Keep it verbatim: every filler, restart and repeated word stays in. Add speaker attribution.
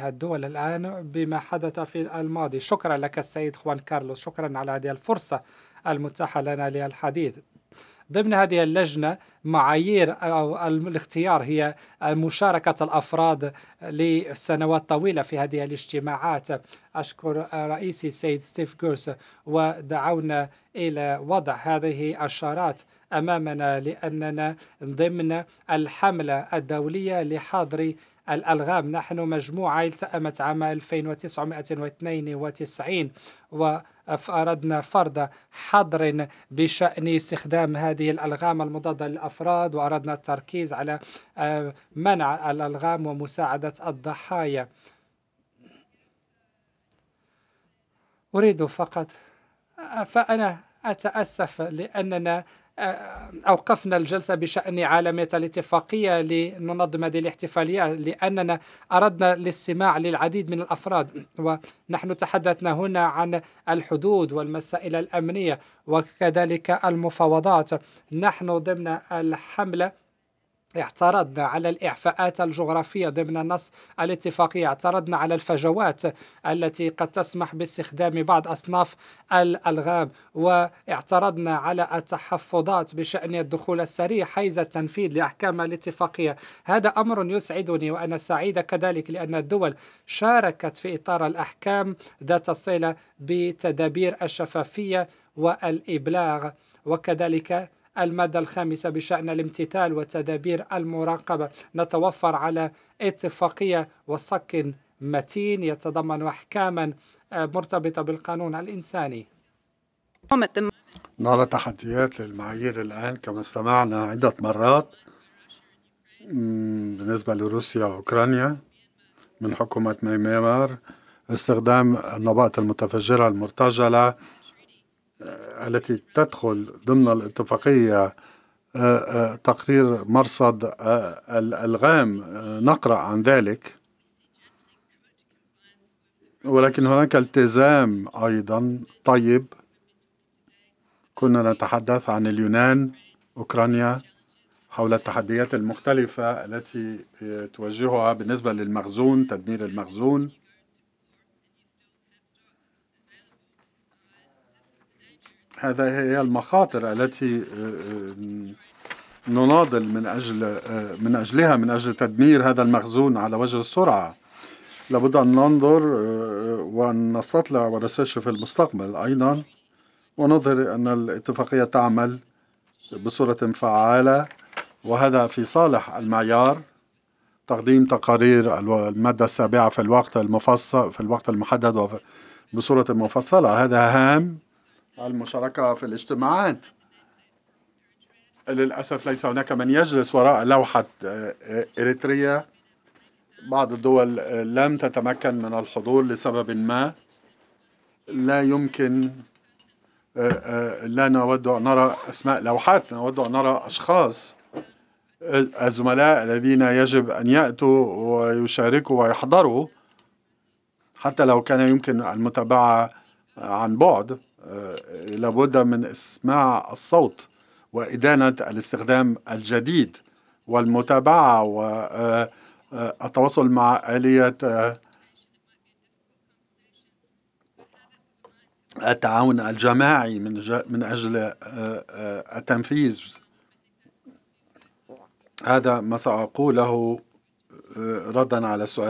Speaker 1: عليها الدول الآن بما حدث في الماضي. شكرا لك السيد خوان كارلوس، شكرا على هذه الفرصة المتاحة لنا للحديث. ضمن هذه اللجنة معايير أو الاختيار هي مشاركة الأفراد لسنوات طويلة في هذه الاجتماعات. أشكر رئيسي سيد ستيف جورس، ودعونا إلى وضع هذه الشارات أمامنا لأننا ضمن الحملة الدولية لحظر الألغام. نحن مجموعة التأمت عام ألف وتسعمائة واثنين وتسعين وأردنا فرض حظر بشأن استخدام هذه الألغام المضادة للأفراد، وأردنا التركيز على منع الألغام ومساعدة الضحايا. أريد فقط، فأنا أتأسف لأننا أوقفنا الجلسة بشأن عالمية الاتفاقية لننظم هذه الاحتفالية، لأننا أردنا الاستماع للعديد من الأفراد، ونحن تحدثنا هنا عن الحدود والمسائل الأمنية وكذلك المفاوضات. نحن ضمن الحملة اعترضنا على الإعفاءات الجغرافية ضمن نص الاتفاقية، اعترضنا على الفجوات التي قد تسمح باستخدام بعض أصناف الألغام، واعترضنا على التحفظات بشأن الدخول السريع حيز التنفيذ لأحكام الاتفاقية. هذا أمر يسعدني، وأنا سعيدة كذلك لأن الدول شاركت في إطار الأحكام ذات الصلة بتدابير الشفافية والإبلاغ، وكذلك المادة الخامسة بشأن الامتثال وتدابير المراقبة. نتوفر على اتفاقية وصك متين يتضمن أحكاما مرتبطة بالقانون الإنساني.
Speaker 2: نرى تحديات للمعايير الآن كما استمعنا عدة مرات بالنسبة لروسيا وأوكرانيا من حكومة ميانمار، استخدام النبائط المتفجرة المرتجلة التي تدخل ضمن الاتفاقية. تقرير مرصد الألغام نقرأ عن ذلك، ولكن هناك التزام أيضا. طيب، كنا نتحدث عن اليونان، أوكرانيا، حول التحديات المختلفة التي تواجهها بالنسبة للمخزون، تدمير المخزون. هذه هي المخاطر التي نناضل من أجل من أجلها من أجل تدمير هذا المخزون على وجه السرعة. لابد أن ننظر وأن نستطلع ونستشرف المستقبل أيضا، ونظهر أن الاتفاقية تعمل بصورة فعالة، وهذا في صالح المعيار. تقديم تقارير المادة السابعة في الوقت المفصل في الوقت المحدد وبصورة مفصلة، هذا هام. المشاركة في الاجتماعات، للأسف ليس هناك من يجلس وراء لوحة إريتريا. بعض الدول لم تتمكن من الحضور لسبب ما. لا يمكن، لا نود أن نرى أسماء لوحات، نود أن نرى أشخاص الزملاء الذين يجب أن يأتوا ويشاركوا ويحضروا، حتى لو كان يمكن المتابعة عن بعد. لابد من إسماع الصوت وإدانة الاستخدام الجديد والمتابعة والتواصل مع آلية التعاون الجماعي من من أجل التنفيذ. هذا ما سأقوله ردا على السؤال.